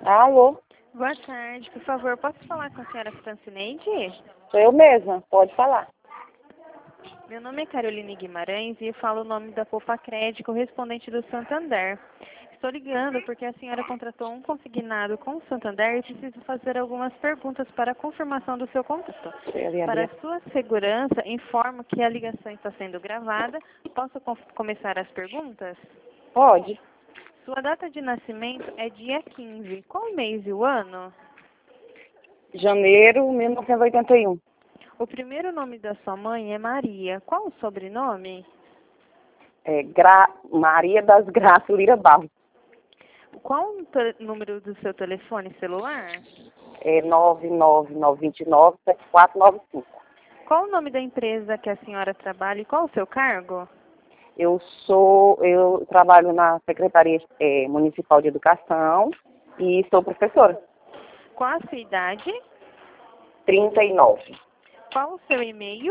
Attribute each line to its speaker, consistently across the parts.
Speaker 1: Alô,
Speaker 2: Boa tarde, por favor, posso falar com a senhora Francineide?
Speaker 1: sou eu mesma, pode falar.
Speaker 2: Meu nome é Caroline Guimarães e eu falo o nome da Poupa Crédito, correspondente do Santander. Estou ligando porque a senhora contratou um consignado com o Santander e preciso fazer algumas perguntas para a confirmação do seu contrato. Para sua segurança, informo que a ligação está sendo gravada. Posso começar as perguntas?
Speaker 1: Pode.
Speaker 2: Sua data de nascimento é dia 15. Qual o mês e o ano?
Speaker 1: Janeiro 1981.
Speaker 2: O primeiro nome da sua mãe é Maria. Qual o sobrenome?
Speaker 1: Maria das Graças Lira Barros.
Speaker 2: Qual o número do seu telefone celular?
Speaker 1: 99929-7495.
Speaker 2: Qual o nome da empresa que a senhora trabalha e qual o seu cargo?
Speaker 1: Eu trabalho na Secretaria Municipal de Educação e sou professora.
Speaker 2: Qual a sua idade?
Speaker 1: 39.
Speaker 2: Qual o seu e-mail?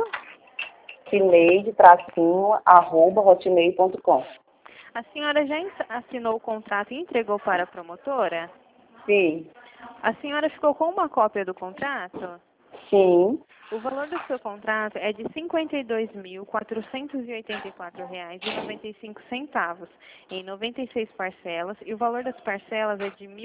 Speaker 1: Cineide_hotmail.com.
Speaker 2: A senhora já assinou o contrato e entregou para a promotora?
Speaker 1: Sim.
Speaker 2: A senhora ficou com uma cópia do contrato?
Speaker 1: Sim.
Speaker 2: O valor do seu contrato é de R$ 52.484,95 em 96 parcelas e o valor das parcelas é de R$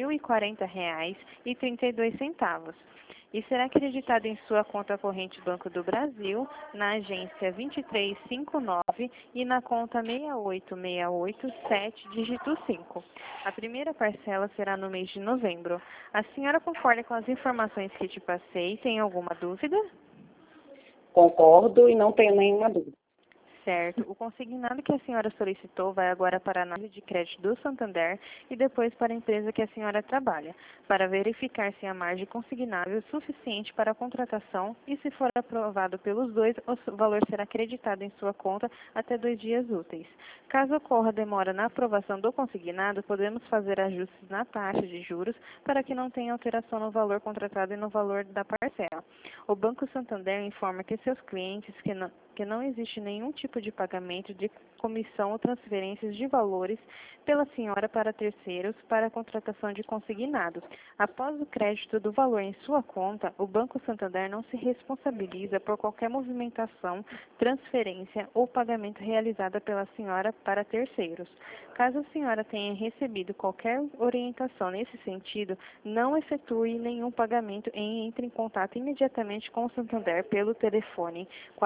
Speaker 2: 1.040,32 e será acreditado em sua conta corrente Banco do Brasil, na agência 2359 e na conta 68687, dígito 5. A primeira parcela será no mês de novembro. A senhora concorda com as informações que te passei? Tem alguma dúvida?
Speaker 1: Concordo e não tenho nenhuma dúvida.
Speaker 2: Certo. O consignado que a senhora solicitou vai agora para a análise de crédito do Santander e depois para a empresa que a senhora trabalha, para verificar se a margem consignável é suficiente para a contratação e, se for aprovado pelos dois, o valor será acreditado em sua conta até 2 dias úteis. Caso ocorra demora na aprovação do consignado, podemos fazer ajustes na taxa de juros para que não tenha alteração no valor contratado e no valor da parcela. O Banco Santander informa que seus clientes que não existe nenhum tipo de pagamento de comissão ou transferências de valores pela senhora para terceiros para a contratação de consignados. Após o crédito do valor em sua conta, o Banco Santander não se responsabiliza por qualquer movimentação, transferência ou pagamento realizada pela senhora para terceiros. Caso a senhora tenha recebido qualquer orientação nesse sentido, não efetue nenhum pagamento e entre em contato imediatamente com o Santander pelo telefone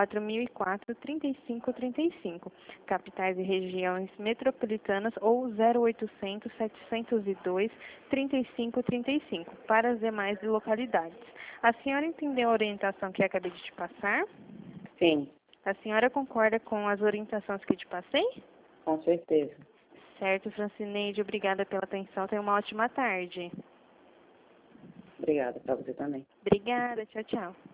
Speaker 2: 4004-3535, capitais e regiões metropolitanas ou 0800-702-3535, para as demais localidades. A senhora entendeu a orientação que acabei de te passar?
Speaker 1: Sim.
Speaker 2: A senhora concorda com as orientações que te passei?
Speaker 1: Com certeza.
Speaker 2: Certo, Francineide, obrigada pela atenção. Tenha uma ótima tarde.
Speaker 1: Obrigada para você também.
Speaker 2: Obrigada, tchau, tchau.